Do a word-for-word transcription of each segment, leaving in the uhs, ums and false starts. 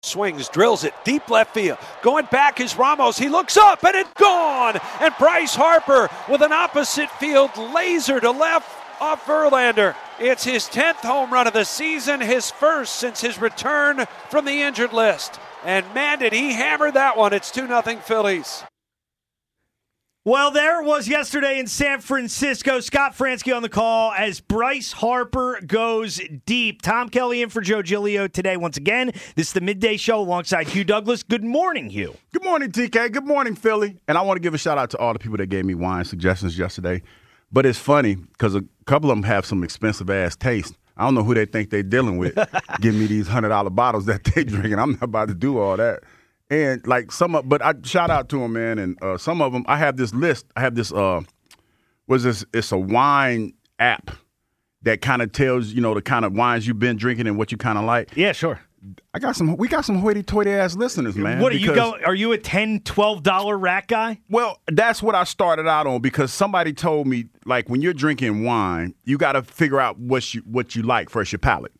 Swings, drills it, deep left field. Going back is Ramos. He looks up and it's gone. And Bryce Harper with an opposite field laser to left off Verlander. It's his tenth home run of the season, his first since his return from the injured list. And man, did he hammer that one. It's two nothing Phillies. Well, there it was yesterday in San Francisco. Scott Fransky on the call as Bryce Harper goes deep. Tom Kelly in for Joe Giglio today once again. This is the Midday Show alongside Hugh Douglas. Good morning, Hugh. Good morning, T K. Good morning, Philly. And I want to give a shout-out to all the people that gave me wine suggestions yesterday. But it's funny because a couple of them have some expensive-ass taste. I don't know who they think they're dealing with. Give me these one hundred dollar bottles that they drinking. I'm not about to do all that. And like some of, but I shout out to them, man. And uh, some of them, I have this list. I have this, uh, what's this? It's a wine app that kind of tells, you know, the kind of wines you've been drinking and what you kind of like. Yeah, sure. I got some, we got some hoity-toity ass listeners, man. What are you going, are you a ten dollars, twelve dollar rack guy? Well, that's what I started out on because somebody told me, like, when you're drinking wine, you got to figure out what you, what you like first, your palate.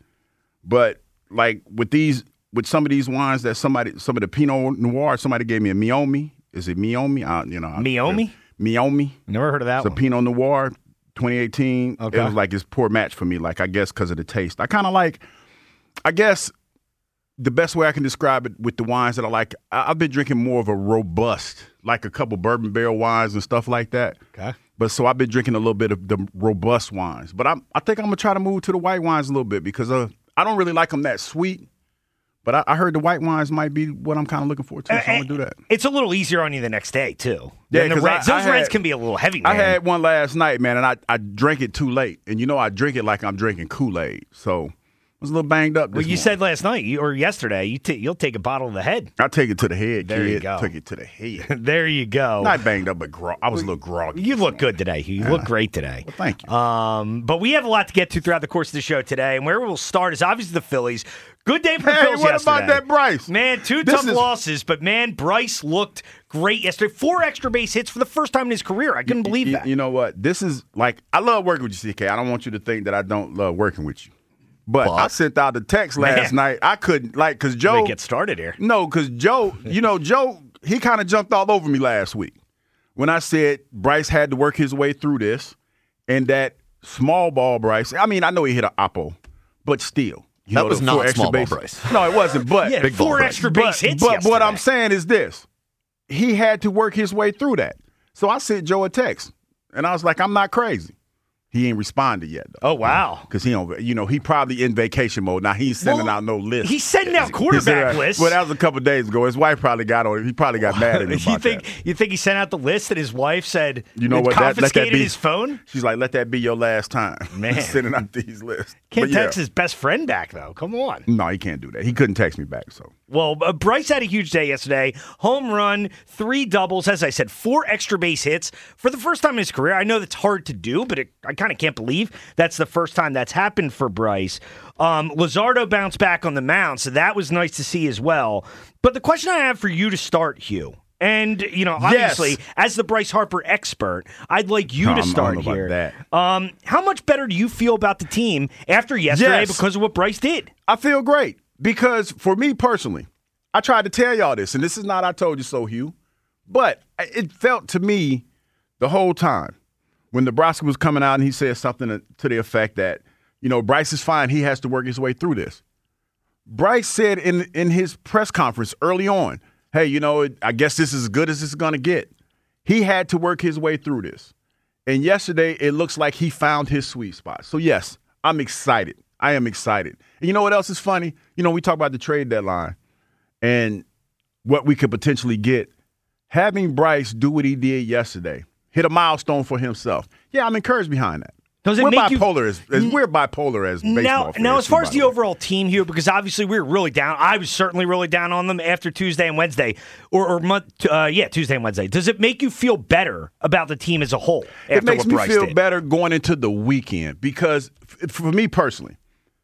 But like with these, with some of these wines that somebody, some of the Pinot Noir, somebody gave me a Meiomi. Is it Meiomi? I, you know, Meiomi? Meiomi. Never heard of that it's one. It's a Pinot Noir, twenty eighteen. Okay. It was like this poor match for me, like, I guess because of the taste. I kind of like, I guess the best way I can describe it with the wines that I like, I, I've been drinking more of a robust, like a couple bourbon barrel wines and stuff like that. Okay. But so I've been drinking a little bit of the robust wines. But I'm, I think I'm going to try to move to the white wines a little bit because uh, I don't really like them that sweet. But I, I heard the white wines might be what I'm kind of looking forward to, so uh, I'm going to do that. It's a little easier on you the next day, too. Yeah, the reds, I, those I had, reds can be a little heavy, man. I had one last night, man, and I, I drank it too late. And you know I drink it like I'm drinking Kool-Aid. So I was a little banged up this Well, you morning. said last night you, or yesterday, you t- you'll take a bottle to the head. I take it to the head, There kid. you go. Took it to the head. There you go. Not banged up, but gro- I was a little groggy. You look good today. You look great today. Well, thank you. Um, but we have a lot to get to throughout the course of the show today, and where we'll start is obviously the Phillies. Good day for the Hey, Phillies what yesterday. about that Bryce? Man, two This tough is- losses, but man, Bryce looked great yesterday. Four extra base hits for the first time in his career. I couldn't believe you, that. You know what? This is like, I love working with you, C K. I don't want you to think that I don't love working with you. But, but I sent out the text last man. night. I couldn't, like, because Joe. We get started here. No, because Joe, you know, Joe, he kind of jumped all over me last week when I said Bryce had to work his way through this and that small ball Bryce, I mean, I know he hit an oppo, but still. You that know, was not small ball Bryce. No, it wasn't. But yeah, big four ball extra Bryce. base hits But, yesterday. but what I'm saying is this: he had to work his way through that. So I sent Joe a text, and I was like, "I'm not crazy." He ain't responded yet, though. Oh wow! Because he don't, you know, he probably in vacation mode now. He's sending well, out no list. He's sending out quarterback lists. Well, that was a couple of days ago. His wife probably got on it. He probably got mad at him about you think that. you think he sent out the list and his wife said, "You know what? That, let that confiscated be his phone." She's like, "Let that be your last time." Man, sending out these lists. Can't But text yeah. his best friend back though. Come on. No, he can't do that. He couldn't text me back. So. Well, uh, Bryce had a huge day yesterday. Home run, three doubles, as I said, four extra base hits for the first time in his career. I know that's hard to do, but it, I kind of can't believe that's the first time that's happened for Bryce. Um, Luzardo bounced back on the mound, so that was nice to see as well. But the question I have for you to start, Hugh, and, you know, obviously, Yes. as the Bryce Harper expert, I'd like you No, to I'm- I start don't know here. about that. Um, how much better do you feel about the team after yesterday Yes. because of what Bryce did? I feel great because for me personally, I tried to tell y'all this, and this is not I told you so, Hugh, but it felt to me the whole time when Nebraska was coming out and he said something to the effect that, you know, Bryce is fine. He has to work his way through this. Bryce said in, in his press conference early on, hey, you know, I guess this is as good as it's going to get. He had to work his way through this. And yesterday, it looks like he found his sweet spot. So, yes, I'm excited. I am excited. And you know what else is funny? You know, we talk about the trade deadline and what we could potentially get. Having Bryce do what he did yesterday, hit a milestone for himself. Yeah, I'm encouraged behind that. Does it we're make you- bipolar as, as we're bipolar as baseball Now, fans, now, as too, far by as the way. overall team here, because obviously we were really down. I was certainly really down on them after Tuesday and Wednesday, or, or month, uh, yeah, Tuesday and Wednesday. Does it make you feel better about the team as a whole? After It makes what me Bryce feel did? better going into the weekend because f- for me personally,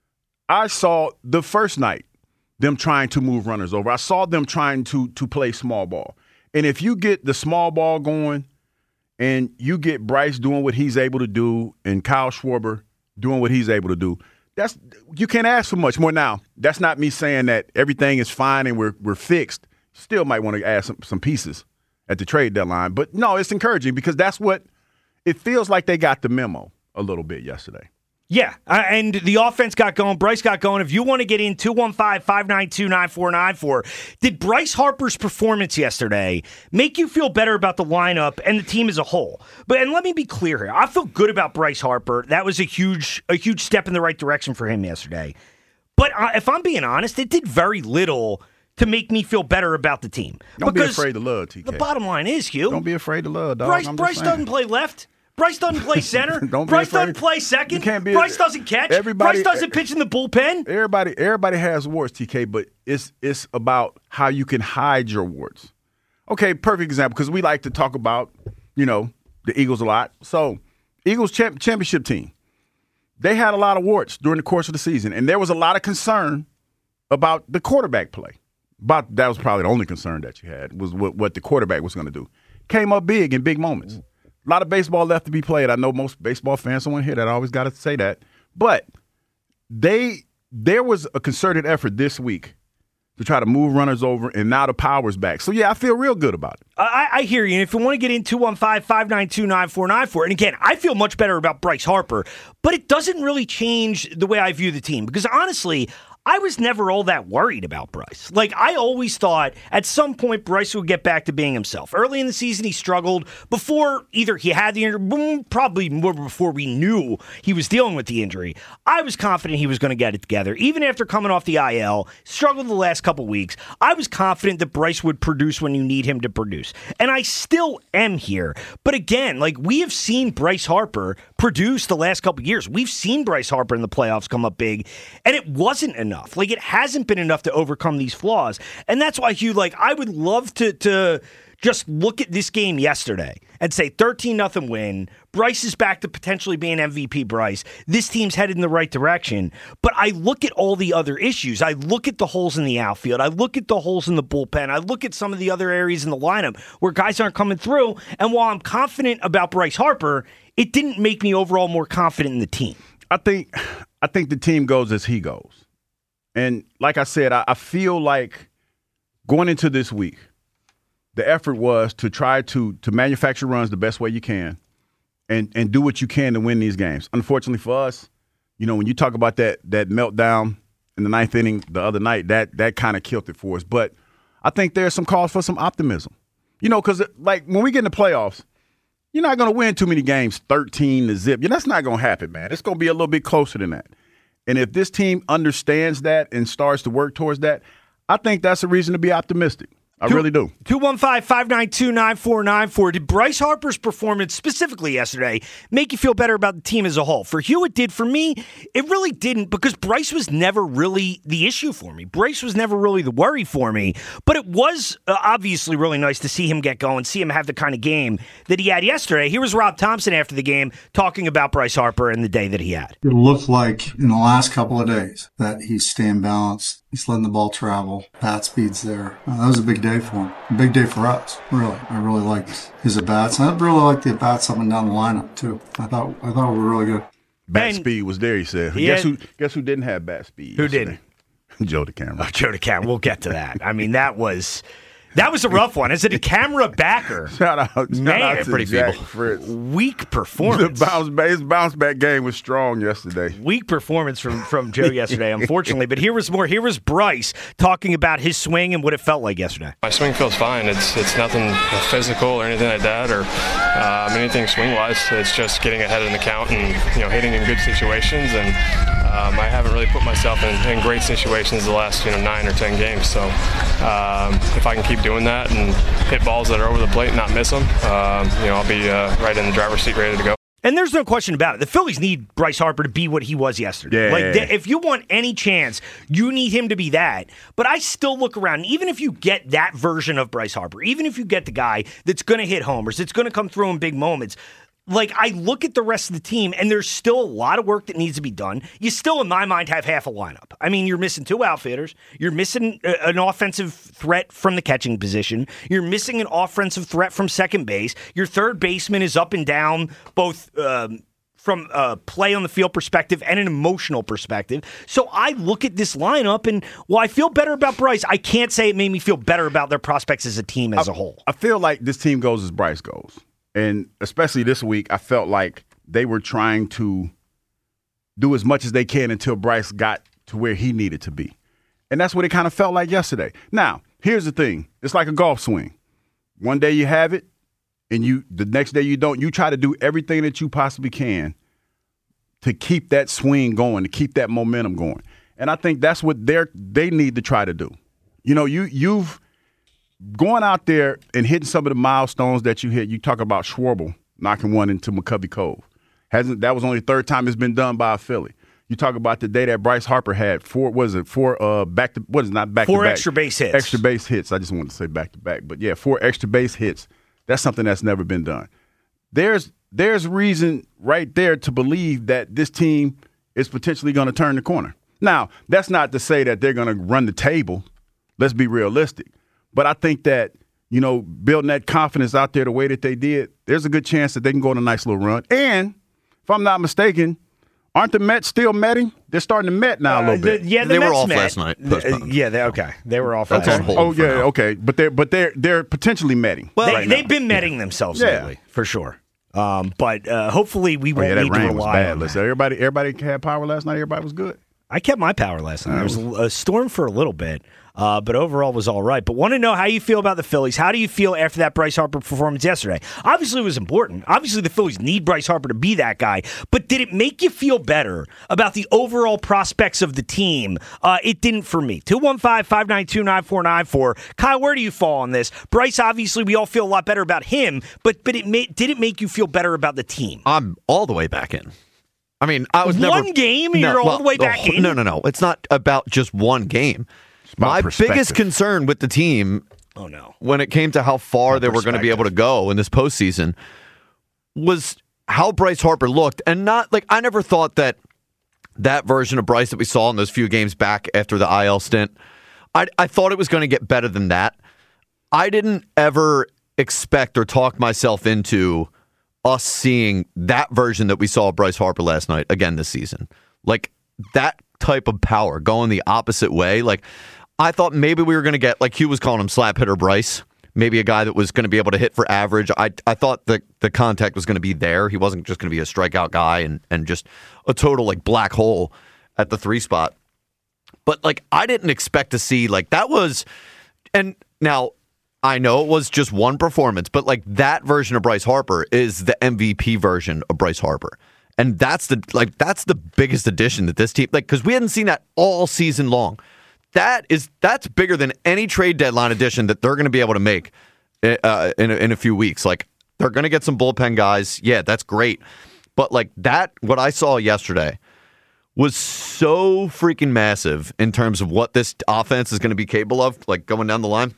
I saw the first night them trying to move runners over. I saw them trying to to play small ball. And if you get the small ball going and you get Bryce doing what he's able to do and Kyle Schwarber doing what he's able to do, that's you can't ask for much more. Now, that's not me saying that everything is fine and we're we're fixed. Still might want to add some, some pieces at the trade deadline. But no, it's encouraging because that's what it feels like they got the memo a little bit yesterday. Yeah, uh, and the offense got going. Bryce got going. If you want to get in, two one five, five nine two, nine four nine four. Did Bryce Harper's performance yesterday make you feel better about the lineup and the team as a whole? But and let me be clear here. I feel good about Bryce Harper. That was a huge, a huge step in the right direction for him yesterday. But uh, if I'm being honest, it did very little to make me feel better about the team. Don't because be afraid to love, T K. The bottom line is, Hugh. Don't be afraid to love, dog. Bryce, I'm Bryce doesn't play left. Bryce doesn't play center. Don't be Bryce afraid. doesn't play second. You can't be Bryce a, doesn't catch. Everybody, Bryce doesn't pitch in the bullpen. Everybody, everybody has warts, T K, but it's it's about how you can hide your warts. Okay, perfect example, because we like to talk about, you know, the Eagles a lot. So, Eagles champ, championship team, they had a lot of warts during the course of the season, and there was a lot of concern about the quarterback play. About that was probably the only concern that you had was what, what the quarterback was going to do. Came up big in big moments. A lot of baseball left to be played. I know most baseball fans don't want to hear that. I always got to say that. But they there was a concerted effort this week to try to move runners over, and now the power's back. So, yeah, I feel real good about it. I, I hear you. And if you want to get in, two one five, five nine two, nine four nine four. And again, I feel much better about Bryce Harper, but it doesn't really change the way I view the team. Because honestly, I was never all that worried about Bryce. Like, I always thought at some point Bryce would get back to being himself. Early in the season, he struggled before either he had the injury, probably more before we knew he was dealing with the injury. I was confident he was going to get it together. Even after coming off the I L, struggled the last couple weeks, I was confident that Bryce would produce when you need him to produce. And I still am here. But again, like, we have seen Bryce Harper produce the last couple years. We've seen Bryce Harper in the playoffs come up big, and it wasn't enough. Like, it hasn't been enough to overcome these flaws. And that's why, Hugh, like, I would love to to just look at this game yesterday and say thirteen nothing win. Bryce is back to potentially being M V P Bryce. This team's headed in the right direction. But I look at all the other issues. I look at the holes in the outfield. I look at the holes in the bullpen. I look at some of the other areas in the lineup where guys aren't coming through. And while I'm confident about Bryce Harper, it didn't make me overall more confident in the team. I think I think the team goes as he goes. And like I said, I, I feel like going into this week, the effort was to try to to manufacture runs the best way you can and, and do what you can to win these games. Unfortunately for us, you know, when you talk about that that meltdown in the ninth inning the other night, that that kind of killed it for us. But I think there's some cause for some optimism. You know, because, like, when we get in the playoffs, you're not going to win too many games, thirteen to zip. Yeah, that's not going to happen, man. It's going to be a little bit closer than that. And if this team understands that and starts to work towards that, I think that's a reason to be optimistic. I Two, really do. two one five, five nine two, nine four nine four. Did Bryce Harper's performance specifically yesterday make you feel better about the team as a whole? For Hugh, it did. For me, it really didn't, because Bryce was never really the issue for me. Bryce was never really the worry for me. But it was uh, obviously really nice to see him get going, see him have the kind of game that he had yesterday. Here was Rob Thompson after the game talking about Bryce Harper and the day that he had. It looked like in the last couple of days that he's staying balanced. He's letting the ball travel. Bat speed's there. Uh, that was a big day for him. A big day for us, really. I really liked his at-bats. And I really liked the at-bats up and down the lineup, too. I thought I thought we were really good. Bat and speed was there, he said. He guess had, who Guess who didn't have bat speed Who yesterday? didn't? Joe DeCamara. Oh, Joe DeCamara. We'll get to that. I mean, that was... That was a rough one. As a DeCamara backer, shout out, shout man, out to pretty Jack feeble. Fritz. Weak performance. The bounce back, his bounce back game was strong yesterday. Weak performance from, from Joe yesterday, unfortunately. But here was more. Here was Bryce talking about his swing and what it felt like yesterday. My swing feels fine. It's it's nothing physical or anything like that, or um, anything swing wise. It's just getting ahead in the count and, you know, hitting in good situations. And um, I haven't really put myself in, in great situations the last you know nine or ten games. So um, if I can keep doing that and hit balls that are over the plate and not miss them, um, you know, I'll be uh, right in the driver's seat, ready to go. And there's no question about it. The Phillies need Bryce Harper to be what he was yesterday. Yeah. Like, they, if you want any chance, you need him to be that. But I still look around, and even if you get that version of Bryce Harper, even if you get the guy that's going to hit homers, that's going to come through in big moments, like, I look at the rest of the team, and there's still a lot of work that needs to be done. You still, in my mind, have half a lineup. I mean, you're missing two outfitters. You're missing a, an offensive threat from the catching position. You're missing an offensive threat from second base. Your third baseman is up and down, both um, from a play on the field perspective and an emotional perspective. So I look at this lineup, and while I feel better about Bryce, I can't say it made me feel better about their prospects as a team as I, a whole. I feel like this team goes as Bryce goes. And especially this week, I felt like they were trying to do as much as they can until Bryce got to where he needed to be. And that's what it kind of felt like yesterday. Now, here's the thing. It's like a golf swing. One day you have it, and you the next day you don't. You try to do everything that you possibly can to keep that swing going, to keep that momentum going. And I think that's what they're they need to try to do. You know, you you've going out there and hitting some of the milestones that you hit. You talk about Schwarber knocking one into McCovey Cove. Hasn't that was only the third time it's been done by a Philly. You talk about the day that Bryce Harper had four, what is it, four uh, back to, what is it, not back four to back. extra base hits. Extra base hits. I just wanted to say back to back. But yeah, four extra base hits. That's something that's never been done. There's there's reason right there to believe that this team is potentially going to turn the corner. Now, that's not to say that they're going to run the table. Let's be realistic. But I think that, you know, building that confidence out there the way that they did, there's a good chance that they can go on a nice little run. And if I'm not mistaken, aren't the Mets still metting? They're starting to met now a little uh, bit. The, yeah, the they Mets were off met. last night. Uh, yeah, they okay. They were off That's last on night. hold. Oh yeah, now. okay, but they're but they're they're potentially metting. Well, they, right they've now. been metting themselves Yeah. lately, for sure. Um, but uh, hopefully we Oh, won't yeah, that need to rain was rely bad. on Listen, that. everybody everybody had power last night. Everybody was good. I kept my power last night. There was a, a storm for a little bit, uh, but overall was all right. But want to know how you feel about the Phillies. How do you feel after that Bryce Harper performance yesterday? Obviously, it was important. Obviously, the Phillies need Bryce Harper to be that guy. But did it make you feel better about the overall prospects of the team? Uh, it didn't for me. two one five, five nine two, nine four nine four. Kyle, where do you fall on this? Bryce, obviously, we all feel a lot better about him, but but it made, did it make you feel better about the team? I'm all the way back in. I mean, I was One never, game, and you're all well, the way back oh, in? No, no, no. It's not about just one game. about My perspective. biggest concern with the team Oh, no. when it came to how far they were going to be able to go in this postseason was how Bryce Harper looked. And not like I never thought that that version of Bryce that we saw in those few games back after the I L stint, I, I thought it was going to get better than that. I didn't ever expect or talk myself into us seeing that version that we saw of Bryce Harper last night again this season. Like that type of power going the opposite way. Like I thought maybe we were going to get, like Hugh was calling him slap hitter Bryce, maybe a guy that was going to be able to hit for average. I I thought the, the contact was going to be there. He wasn't just going to be a strikeout guy and, and just a total like black hole at the three spot. But like I didn't expect to see like that was, and now I know it was just one performance, but like that version of Bryce Harper is the M V P version of Bryce Harper. And that's the like that's the biggest addition that this team, like, because we hadn't seen that all season long. That is that's bigger than any trade deadline addition that they're going to be able to make uh, in a, in a few weeks. Like they're going to get some bullpen guys. Yeah, that's great. But like that, what I saw yesterday was so freaking massive in terms of what this offense is going to be capable of, like going down the line.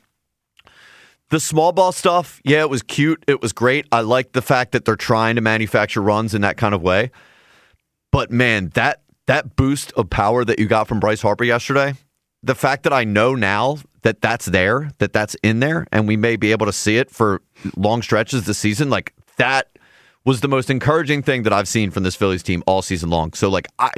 The small ball stuff, yeah, it was cute. It was great. I like the fact that they're trying to manufacture runs in that kind of way. But man, that that boost of power that you got from Bryce Harper yesterday, the fact that I know now that that's there, that that's in there, and we may be able to see it for long stretches this season, like that was the most encouraging thing that I've seen from this Phillies team all season long. So like I...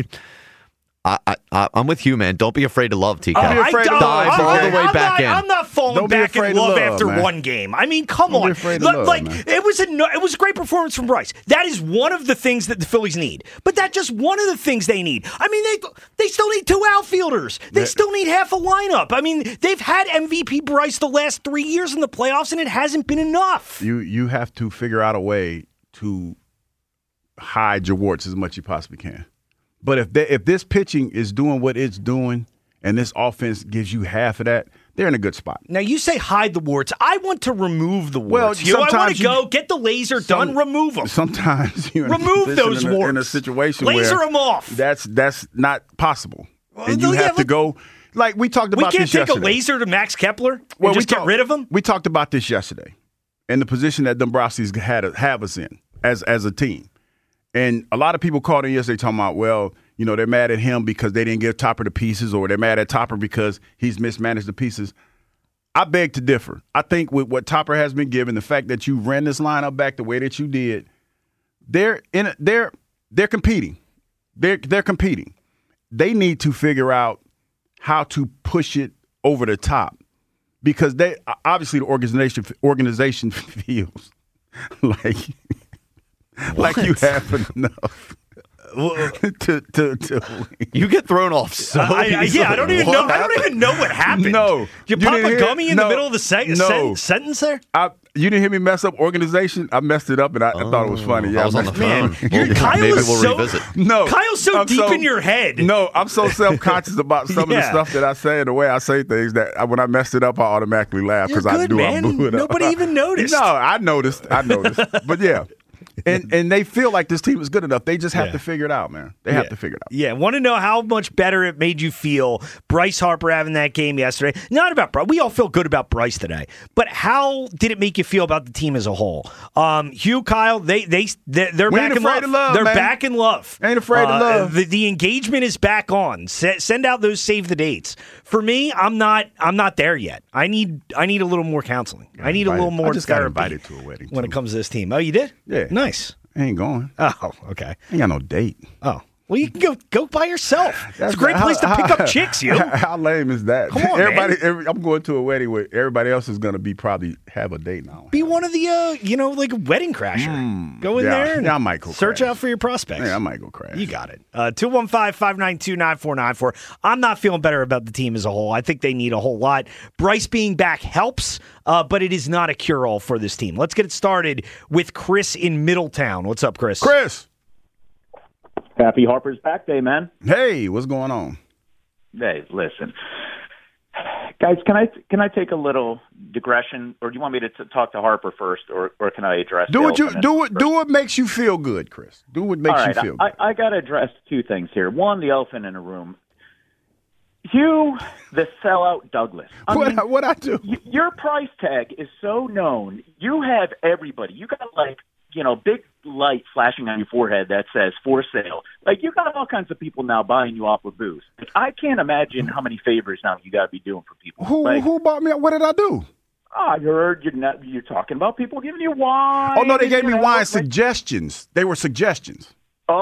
I, I, I'm with you, man. Don't be afraid to love, T K. Don't be afraid to I, love, Dive man. all the way I'm back not, in. I'm not falling Don't be back in afraid to love, love, after man. one game. I mean, come Don't be on. afraid to Look, love, like man. it was a no, it was a great performance from Bryce. That is one of the things that the Phillies need. But that's just one of the things they need. I mean, they they still need two outfielders. They still need half a lineup. I mean, they've had M V P Bryce the last three years in the playoffs, and it hasn't been enough. You you have to figure out a way to hide your warts as much as you possibly can. But if they, if this pitching is doing what it's doing, and this offense gives you half of that, they're in a good spot. Now, you say hide the warts. I want to remove the Well, warts. You know, I want sometimes to you- go, get the laser Some- done, remove them. Sometimes you're in a Remove position those in a, in a warts. situation Laser where them off. That's that's not possible, and you yeah, have to look- go. Like we talked We about can't this take yesterday. a laser to Max Kepler and Well, just we get talk- rid of him? We talked about this yesterday, and the position that Dombrowski's had have us in as as a team. And a lot of people called in yesterday talking about, well, you know, they're mad at him because they didn't give Topper the pieces, or they're mad at Topper because he's mismanaged the pieces. I beg to differ. I think with what Topper has been given, the fact that you ran this lineup back the way that you did, they're in a, they're they're competing. They're they're competing. They need to figure out how to push it over the top because they obviously the organization organization feels like like you have enough. to, to, to you get thrown off so I, I, yeah, I don't even know. I don't even know what happened. No, you, you pop a gummy hear, in no, the middle of the se- no. sen- sentence there. I, you didn't hear me mess up organization. I messed it up, and I, oh, I thought it was funny. Yeah, I was on the phone. Man, Kyle maybe is we'll so, revisit. No, Kyle's so I'm deep so, in your head. No, I'm so self conscious about some yeah. of the stuff that I say and the way I say things that I, when I messed it up, I automatically laugh because I do. Man. I blew it up. Nobody even noticed. No, I noticed. I noticed. But yeah. And and they feel like this team is good enough. They just have yeah. to figure it out, man. They have yeah. to figure it out. Yeah, want to know how much better it made you feel, Bryce Harper having that game yesterday. Not about Bryce. We all feel good about Bryce today. But how did it make you feel about the team as a whole? Um, Hugh, Kyle, they, they, they're, they're back in love. love. They're man. back in love. Ain't afraid uh, of love. The, the engagement is back on. S- send out those save the dates. For me, I'm not I'm not there yet. I need I need a little more counseling. I, I need invited, a little more I just therapy got invited to a wedding when too. it comes to this team. Oh, you did? Yeah. Nice. I ain't going. Oh, okay. I ain't got no date. Oh. Well, you can go go by yourself. That's it's a great how, place to pick how, up chicks, you. How, how lame is that? Come on, everybody, man. Every, I'm going to a wedding where everybody else is going to be probably have a date now. Be one of the, uh, you know, like a wedding crasher. Mm, go in yeah, there and yeah, I might go search crash. out for your prospects. Yeah, I might go crash. You got it. Uh, two one five, five nine two, nine four nine four. I'm not feeling better about the team as a whole. I think they need a whole lot. Bryce being back helps, uh, but it is not a cure-all for this team. Let's get it started with Chris in Middletown. What's up, Chris? Chris. Happy Harper's back day, man. Hey, what's going on? Hey, listen. Guys, can I can I take a little digression, or do you want me to t- talk to Harper first, or, or can I address do what you do what first? do what makes you feel good, Chris. Do what makes All right, you feel I, good. I, I got to address two things here. One, the elephant in the room. You, the sellout Douglas. I what mean, I, what I do? y- your price tag is so known. You have everybody. You got like you know big light flashing on your forehead that says for sale. Like you got all kinds of people now buying you off of booze. Like, I can't imagine how many favors now you got to be doing for people. Who like, who bought me? What did I do? I heard you're not, you're talking about people giving you wine. Oh no, they gave me you know, wine like, suggestions. They were suggestions.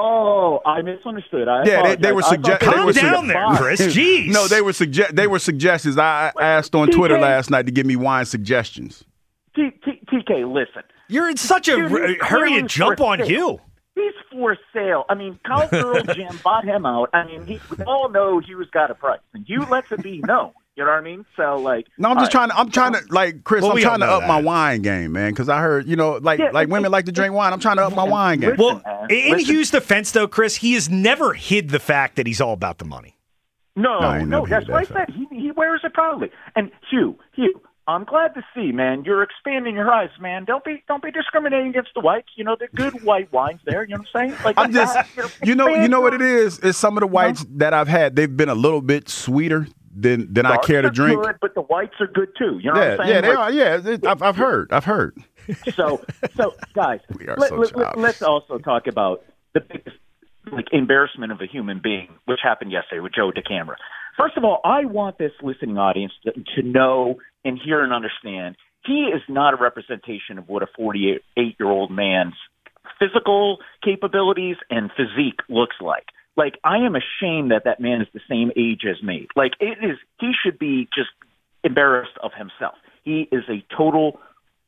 Oh, I misunderstood. I yeah, they, they were suggestions. Calm down there, Chris. Jeez. No, they were suggest. They were suggestions. I, I asked on Twitter last night to give me wine suggestions. T- T- TK, listen. You're in such a Dude, r- hurry to jump on sale. you. He's for sale. I mean, Kyle Earl Jim bought him out. I mean, he, we all know he was got a price, and you lets it be known. You know what I mean? So, like, no, I'm just right. trying to. I'm trying to, like, Chris. Well, I'm we trying to all know up my that. wine game, man, because I heard, you know, like, Yeah, like it- women it- like to drink wine. I'm trying to up my wine game. Well, man, in listen. Hugh's defense, though, Chris, he has never hid the fact that he's all about the money. No, No, I ain't no, never that's heard what I that said. He, he wears it proudly. And Hugh, Hugh, I'm glad to see, man, you're expanding your eyes, man. Don't be don't be discriminating against the whites. You know, the good white wines there. You know what I'm saying? Like, I'm just, you know, you know what it is. is. Is some of the whites that I've had, they've been a little bit sweeter than than I Darks care to are drink. Good, but the whites are good too. You know Yeah, what I'm yeah, saying? they Like, are. Yeah, it- I've, I've heard. I've heard. So, so guys, We are let, so let, childish. let's also talk about the biggest like embarrassment of a human being, which happened yesterday with Joe DeCamara. First of all, I want this listening audience to, to know and hear and understand he is not a representation of what a forty-eight-year-old man's physical capabilities and physique looks like. Like, I am ashamed that that man is the same age as me. Like, it is, he should be just embarrassed of himself. He is a total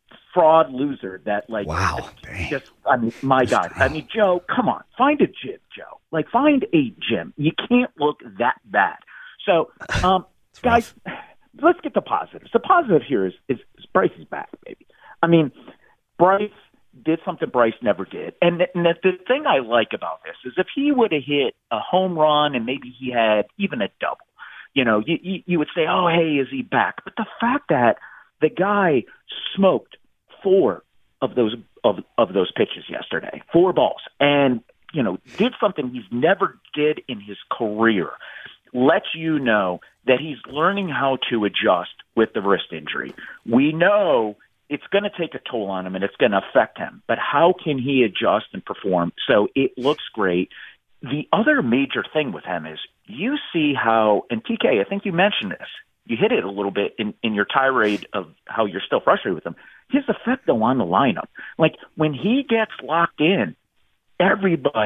fraud loser that, like, Wow. just, I mean, my God. I mean, Joe, come on. Find a gym, Joe. Like, find a gym. You can't look that bad. So, um, guys, let's get the positives. The positive here is, is, is Bryce is back, baby. I mean, Bryce did something Bryce never did. And, th- and the, the thing I like about this is if he would have hit a home run and maybe he had even a double, you know, you, you, you would say, oh, hey, is he back? But the fact that the guy smoked four of those of, of those pitches yesterday, four balls, and, you know, did something he's never did in his career, lets you know that he's learning how to adjust with the wrist injury. We know it's going to take a toll on him and it's going to affect him, but how can he adjust and perform? So it looks great. The other major thing with him is you see how, and T K, I think you mentioned this, you hit it a little bit in, in your tirade of how you're still frustrated with him. His effect, though, on the lineup. Like, when he gets locked in, everybody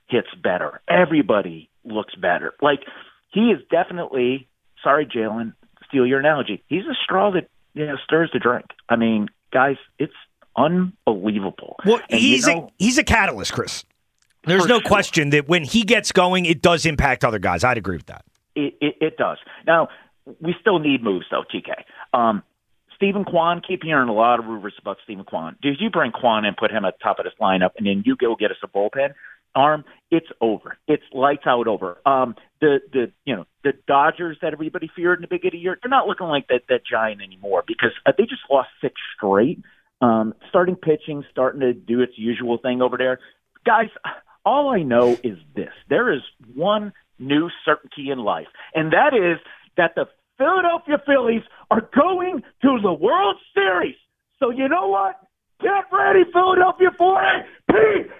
hits better. Everybody looks better. Like, he is definitely, sorry, Jalen, steal your analogy. He's a straw that, you know, stirs the drink. I mean, guys, it's unbelievable. Well, and he's you know, a he's a catalyst, Chris. There's no sure. question that when he gets going, it does impact other guys. I'd agree with that. It, it, it does. Now, we still need moves, though, T K. Um, Stephen Kwan, keep hearing a lot of rumors about Stephen Kwan. Did you bring Kwan and put him at the top of this lineup, and then you go get us a bullpen arm? It's over. It's lights out over. Um, the the you know the Dodgers that everybody feared in the beginning of the year, they're not looking like that that giant anymore because uh, they just lost six straight. Um, starting pitching, starting to do its usual thing over there, guys. All I know is this: there is one new certainty in life, and that is that the Philadelphia Phillies are going to the World Series. So you know what? Get ready, Philadelphia, for a P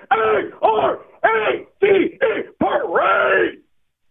A R A D E parade!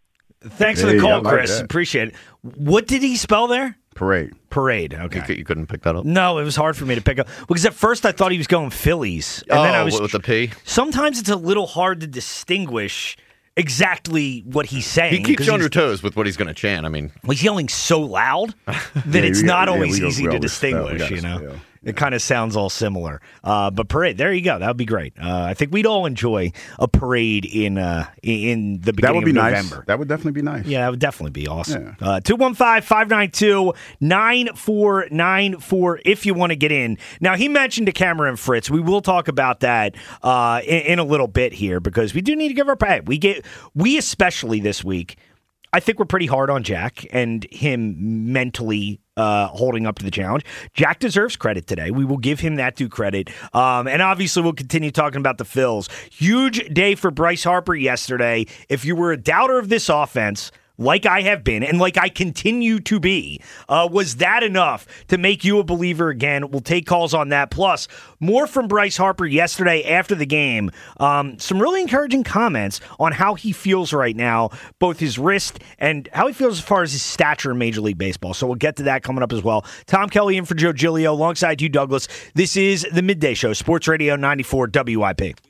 Thanks for Hey, the I call, like Chris. that. Appreciate it. What did he spell there? Parade. Parade. You, Okay. cou- you couldn't pick that up. No, it was hard for me to pick up because at first I thought he was going Phillies, and oh, then I was with the P. Sometimes it's a little hard to distinguish exactly what he's saying. He keeps 'cause you on your he's, toes with what he's going to chant. I mean, he's yelling so loud that Yeah, it's we got- not yeah, always we go- easy we to always spell, we distinguish. gotta You know, spell. it kind of sounds all similar. Uh, but parade, there you go. That would be great. Uh, I think we'd all enjoy a parade in uh, in the beginning That would be of nice. November. That would definitely be nice. Yeah, that would definitely be awesome. Yeah. Uh, two one five, five nine two, nine four nine four if you want to get in. Now, he mentioned to Cameron Fritz. We will talk about that uh, in, in a little bit here because we do need to give our pay. We get, we especially this week, I think we're pretty hard on Jack and him mentally uh, holding up to the challenge. Jack deserves credit today. We will give him that due credit. Um, and obviously, we'll continue talking about the Phils. Huge day for Bryce Harper yesterday. If you were a doubter of this offense, like I have been, and like I continue to be, uh, was that enough to make you a believer again? We'll take calls on that. Plus, more from Bryce Harper yesterday after the game. Um, some really encouraging comments on how he feels right now, both his wrist and how he feels as far as his stature in Major League Baseball. So we'll get to that coming up as well. Tom Kelly in for Joe Giglio alongside Hugh Douglas. This is the Midday Show, Sports Radio ninety-four W I P.